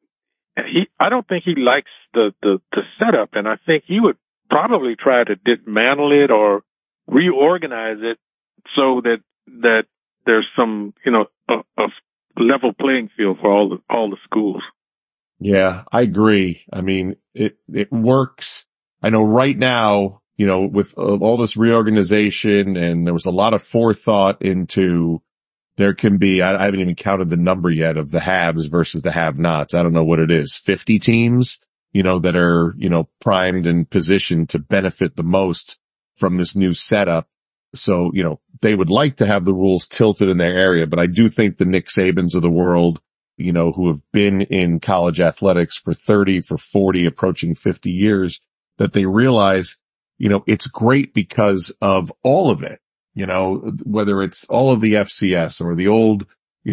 I don't think he likes the setup, and I think he would probably try to dismantle it or reorganize it so that there's some, a level playing field for all the schools. Yeah, I agree. I mean, it works. I know right now, with all this reorganization, and there was a lot of forethought into, there can be, I haven't even counted the number yet of the haves versus the have-nots. I don't know what it is, 50 teams, that are, primed and positioned to benefit the most from this new setup. So, they would like to have the rules tilted in their area, but I do think the Nick Sabans of the world, who have been in college athletics for 30, for 40, approaching 50 years, that they realize, it's great because of all of it, whether it's all of the FCS or the old,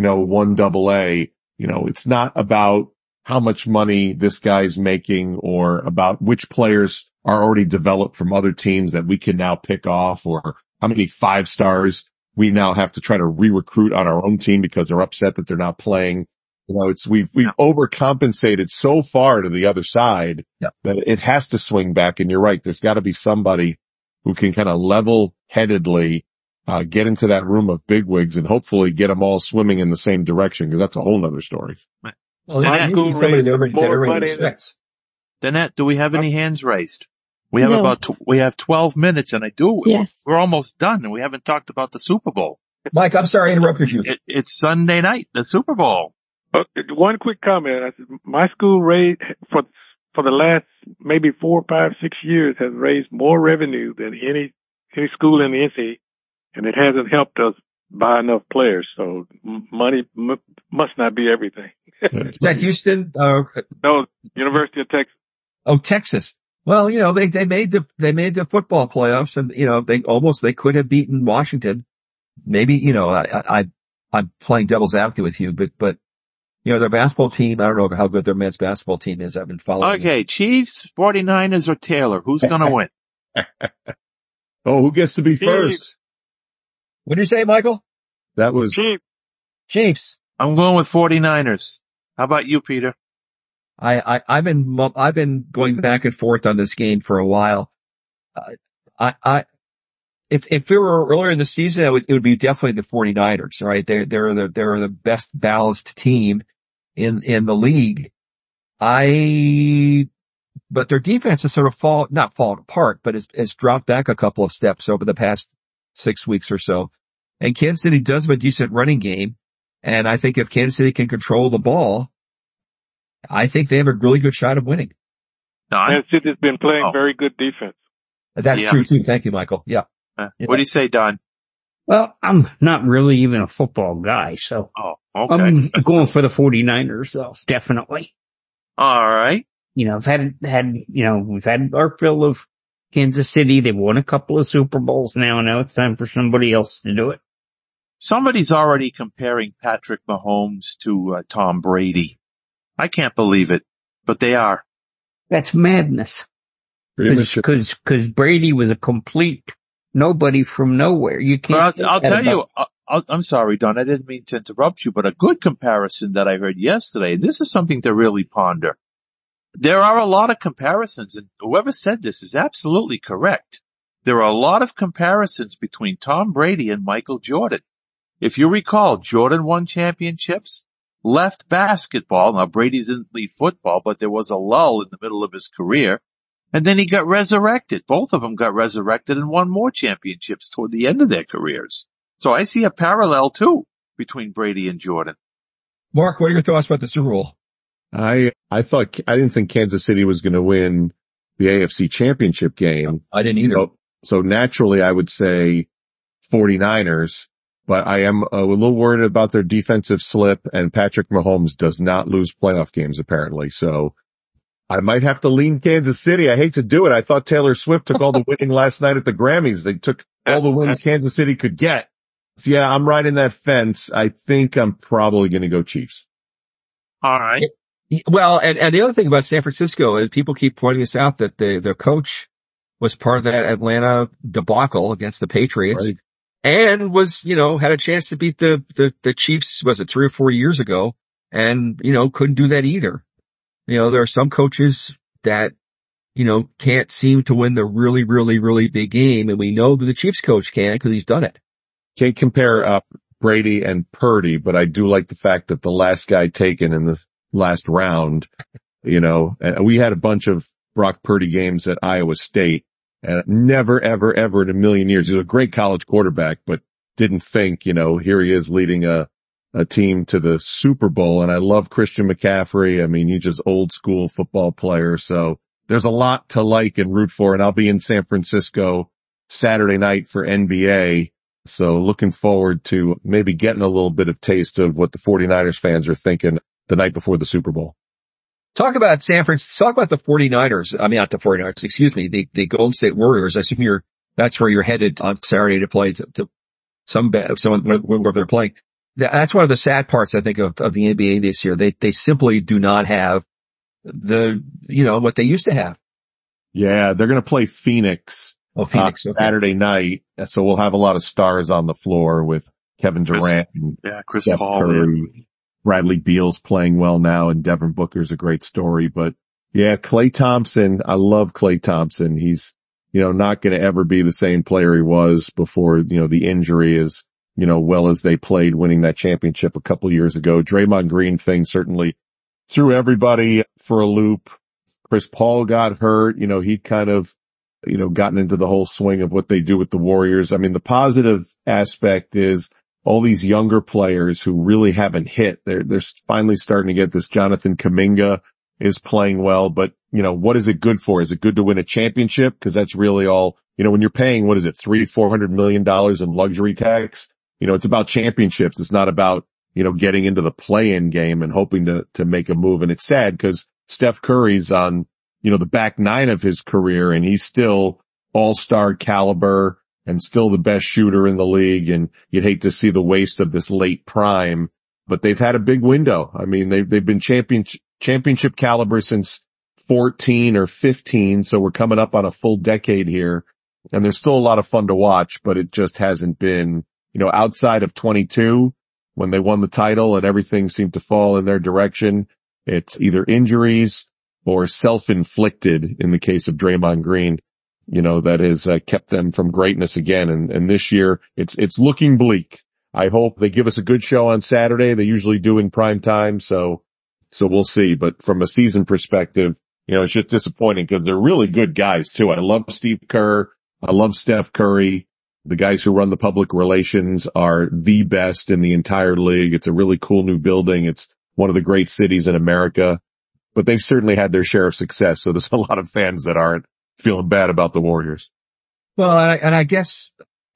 1AA, it's not about how much money this guy's making or about which players are already developed from other teams that we can now pick off, or how many 5 stars we now have to try to re-recruit on our own team because they're upset that they're not playing. We've overcompensated so far to the other side that it has to swing back. And you're right. There's got to be somebody who can kind of level-headedly, get into that room of bigwigs and hopefully get them all swimming in the same direction, because that's a whole nother story. Well, somebody that everybody respects. Danette, do we have any hands raised? We have we have 12 minutes, and Yes. We're almost done, and we haven't talked about the Super Bowl. Mike, I'm sorry I interrupted you. It's Sunday night, the Super Bowl. One quick comment. I said, my school raised for the last maybe 4, 5, 6 years has raised more revenue than any school in the NCAA, and it hasn't helped us buy enough players. So money must not be everything. Is that Houston? No, University of Texas. Oh, Texas. Well, they made the football playoffs, and they could have beaten Washington. Maybe, I'm playing devil's advocate with you, but their basketball team, I don't know how good their men's basketball team is. I've been following. Okay, Chiefs, 49ers, or Taylor? Who's going to win? Who gets to be first? What did you say, Michael? That was Chiefs. I'm going with 49ers. How about you, Peter? I've been going back and forth on this game for a while. If it were earlier in the season, it would be definitely the 49ers, right? They're the best balanced team in the league. But their defense has sort of not fallen apart, but has dropped back a couple of steps over the past 6 weeks or so. And Kansas City does have a decent running game. And I think if Kansas City can control the ball, I think they have a really good shot of winning. Kansas City's been playing very good defense. That's true too. Thank you, Michael. Yeah. What do you say, Don? Well, I'm not really even a football guy, so okay. I'm going for the 49ers, though, definitely. All right. we've had our fill of Kansas City. They've won a couple of Super Bowls now. Now it's time for somebody else to do it. Somebody's already comparing Patrick Mahomes to Tom Brady. I can't believe it, but they are. That's madness. Because Brady was a complete nobody from nowhere. You can't. Well, I'll tell you. I'm sorry, Don. I didn't mean to interrupt you, but a good comparison that I heard yesterday. This is something to really ponder. There are a lot of comparisons, and whoever said this is absolutely correct. There are a lot of comparisons between Tom Brady and Michael Jordan. If you recall, Jordan won championships, left basketball. Now, Brady didn't leave football, but there was a lull in the middle of his career. And then he got resurrected. Both of them got resurrected and won more championships toward the end of their careers. So I see a parallel, too, between Brady and Jordan. Mark, what are your thoughts about the Super Bowl? I didn't think Kansas City was going to win the AFC Championship game. I didn't either. So naturally, I would say 49ers. But I am a little worried about their defensive slip, and Patrick Mahomes does not lose playoff games, apparently. So I might have to lean Kansas City. I hate to do it. I thought Taylor Swift took all the winning last night at the Grammys. They took all the wins Kansas City could get. So yeah, I'm riding that fence. I think I'm probably going to go Chiefs. All right. Well, and the other thing about San Francisco is people keep pointing us out that their coach was part of that Atlanta debacle against the Patriots. Right. And was, had a chance to beat the Chiefs, was it 3 or 4 years ago? And, couldn't do that either. There are some coaches that, can't seem to win the really, really, really big game. And we know that the Chiefs coach can because he's done it. Can't compare Brady and Purdy, but I do like the fact that the last guy taken in the last round, and we had a bunch of Brock Purdy games at Iowa State. And never, ever, ever in a million years. He was a great college quarterback, but didn't think, here he is leading a team to the Super Bowl. And I love Christian McCaffrey. I mean, he's just old school football player. So there's a lot to like and root for. And I'll be in San Francisco Saturday night for NBA. So looking forward to maybe getting a little bit of taste of what the 49ers fans are thinking the night before the Super Bowl. Talk about San Francisco. Talk about the 49ers. I mean, not the 49ers, excuse me, the Golden State Warriors. I assume that's where you're headed on Saturday to play to someone where they're playing. That's one of the sad parts, I think, of the NBA this year. They simply do not have what they used to have. Yeah, they're going to play Phoenix. Okay. Saturday night. So we'll have a lot of stars on the floor with Kevin Durant and Chris Steph Paul, Curry. Bradley Beal's playing well now, and Devin Booker's a great story. But yeah, Klay Thompson, I love Klay Thompson. He's, not going to ever be the same player he was before, the injury is, well as they played winning that championship a couple years ago. Draymond Green thing certainly threw everybody for a loop. Chris Paul got hurt. He'd kind of, gotten into the whole swing of what they do with the Warriors. I mean, the positive aspect is all these younger players who really haven't hit. They're finally starting to get this. Jonathan Kuminga is playing well, but what is it good for? Is it good to win a championship? Cause that's really all, when you're paying, what is it, $400 million in luxury tax? It's about championships. It's not about, getting into the play-in game and hoping to make a move. And it's sad cause Steph Curry's on, the back nine of his career and he's still all-star caliber and still the best shooter in the league. And you'd hate to see the waste of this late prime, but they've had a big window. I mean, they've been championship caliber since 14 or 15. So we're coming up on a full decade here and there's still a lot of fun to watch, but it just hasn't been, outside of 22 when they won the title and everything seemed to fall in their direction. It's either injuries or self-inflicted in the case of Draymond Green. That has kept them from greatness again. And this year it's looking bleak. I hope they give us a good show on Saturday. They usually do in prime time. So we'll see. But from a season perspective, it's just disappointing because they're really good guys too. I love Steve Kerr. I love Steph Curry. The guys who run the public relations are the best in the entire league. It's a really cool new building. It's one of the great cities in America, but they've certainly had their share of success. So there's a lot of fans that aren't feeling bad about the Warriors. Well, and I guess,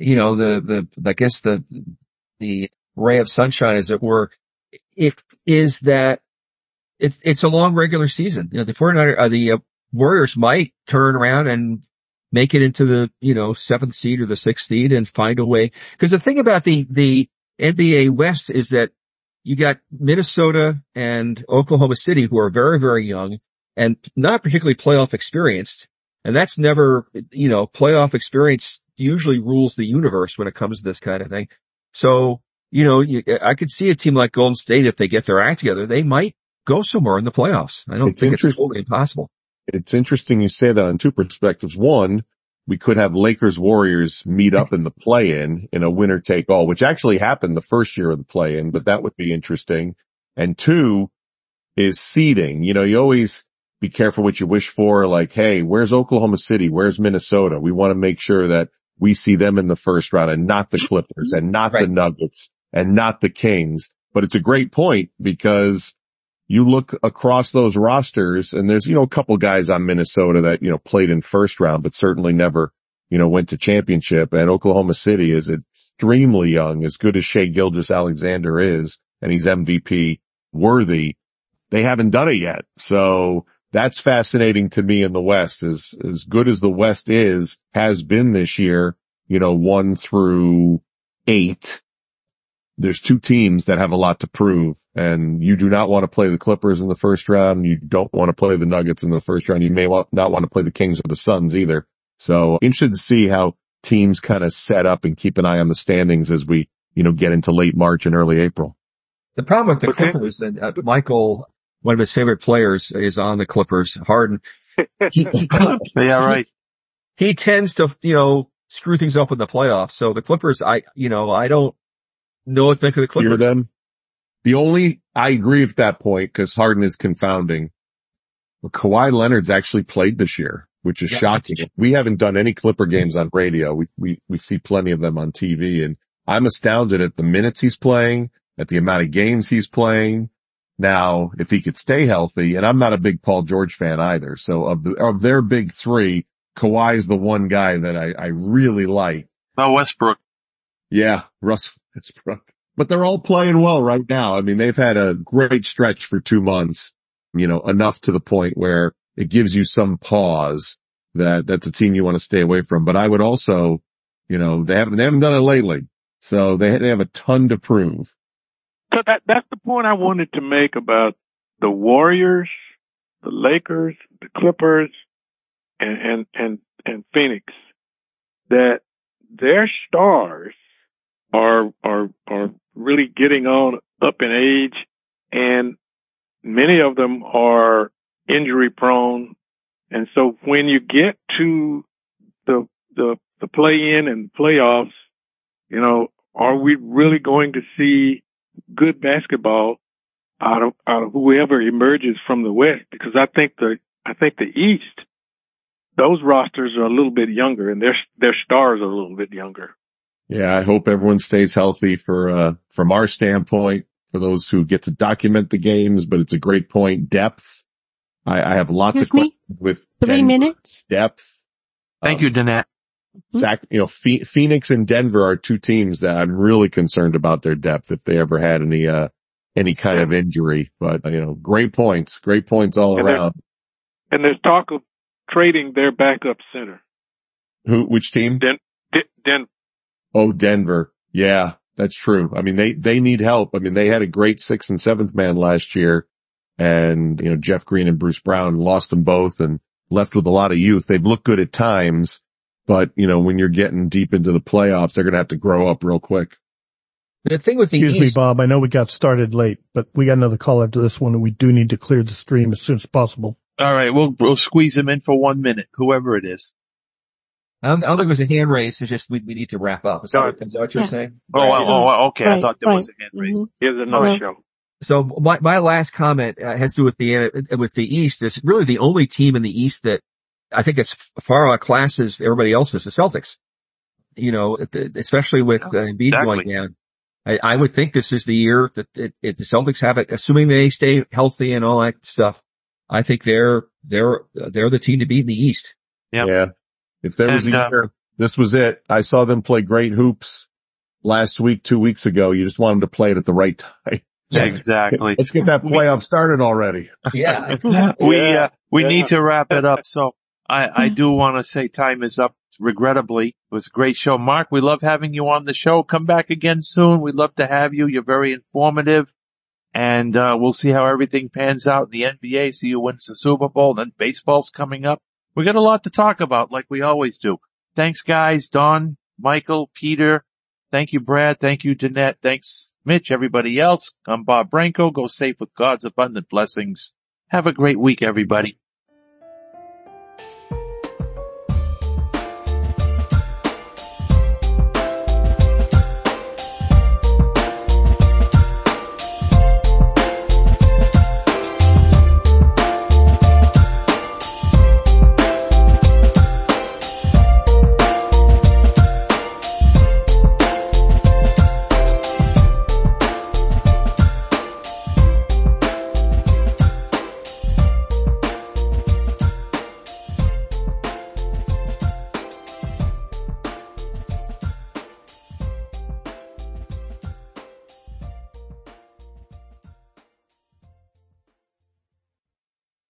the ray of sunshine, as it were, is that it's a long regular season. You know, the Warriors might turn around and make it into the, 7th seed or the 6th seed and find a way. Cause the thing about the NBA West is that you got Minnesota and Oklahoma City who are very, very young and not particularly playoff experienced. And that's never, playoff experience usually rules the universe when it comes to this kind of thing. So, I could see a team like Golden State, if they get their act together, they might go somewhere in the playoffs. I don't think it's totally impossible. It's interesting you say that on two perspectives. One, we could have Lakers Warriors meet up in the play-in in a winner take all, which actually happened the first year of the play-in, but that would be interesting. And two is seeding. You always be careful what you wish for. Like, hey, where's Oklahoma City? Where's Minnesota? We want to make sure that we see them in the first round and not the Clippers and not the Nuggets and not the Kings. But it's a great point because you look across those rosters and there's, a couple guys on Minnesota that, played in first round, but certainly never, went to championship. And Oklahoma City is extremely young, as good as Shai Gilgeous-Alexander is, and he's MVP worthy. They haven't done it yet. So that's fascinating to me in the West. As good as the West has been this year, 1 through 8. There's two teams that have a lot to prove, and you do not want to play the Clippers in the first round. You don't want to play the Nuggets in the first round. You may not want to play the Kings or the Suns either. So interested to see how teams kind of set up and keep an eye on the standings as we, get into late March and early April. The problem with the Clippers, and Michael, one of his favorite players is on the Clippers, Harden. Yeah, right. He tends to, screw things up in the playoffs. So the Clippers, I don't know what to think of the Clippers. Hear them. I agree with that point because Harden is confounding. But Kawhi Leonard's actually played this year, which is shocking. We haven't done any Clipper games on radio. We see plenty of them on TV, and I'm astounded at the minutes he's playing, at the amount of games he's playing. Now, if he could stay healthy, and I'm not a big Paul George fan either. So of their big three, Kawhi is the one guy that I really like. No, Westbrook. Yeah, Russell Westbrook. But they're all playing well right now. I mean, they've had a great stretch for 2 months, enough to the point where it gives you some pause that that's a team you want to stay away from. But I would also, they haven't done it lately. So they have a ton to prove. So that's the point I wanted to make about the Warriors, the Lakers, the Clippers, and Phoenix, that their stars are really getting on up in age, and many of them are injury prone. And so when you get to the play-in and playoffs, are we really going to see good basketball out of whoever emerges from the West? Because I think the East, those rosters are a little bit younger, and their stars are a little bit younger. Yeah, I hope everyone stays healthy from our standpoint, for those who get to document the games, but it's a great point. Depth. I have lots of questions with 3 minutes. Depth. Thank you, Danette. Phoenix and Denver are two teams that I'm really concerned about their depth if they ever had any kind of injury. But, great points all around. And there's talk of trading their backup center. Which team? Denver. Oh, Denver. Yeah, that's true. I mean, they need help. I mean, they had a great 6th and 7th man last year, and, Jeff Green and Bruce Brown lost them both and left with a lot of youth. They've looked good at times, but, when you're getting deep into the playoffs, they're going to have to grow up real quick. The thing with the Excuse me, Bob. I know we got started late, but we got another call after this one, and we do need to clear the stream as soon as possible. All right, we'll squeeze him in for 1 minute, whoever it is. I don't think it was a hand raise. It's just we need to wrap up. Is that what you're saying? Oh, okay. Right, I thought there was a hand raise. Here's another show. So my last comment has to do with the East. It's really the only team in the East that I think it's far outclasses everybody else's, the Celtics. Especially with Embiid going down. I would think this is the year that the Celtics have it, assuming they stay healthy and all that stuff. I think they're the team to beat in the East. Yep. Yeah. If there was a year, this was it. I saw them play great hoops last week, 2 weeks ago. You just want them to play it at the right time. Exactly. Let's get that playoff started already. Yeah. We need to wrap it up. So I do want to say time is up. Regrettably, it was a great show. Mark, we love having you on the show. Come back again soon. We'd love to have you. You're very informative. And we'll see how everything pans out in the NBA. See who wins the Super Bowl. Then baseball's coming up. We got a lot to talk about, like we always do. Thanks, guys. Don, Michael, Peter. Thank you, Brad. Thank you, Danette. Thanks, Mitch. Everybody else. I'm Bob Branco. Go safe with God's abundant blessings. Have a great week, everybody.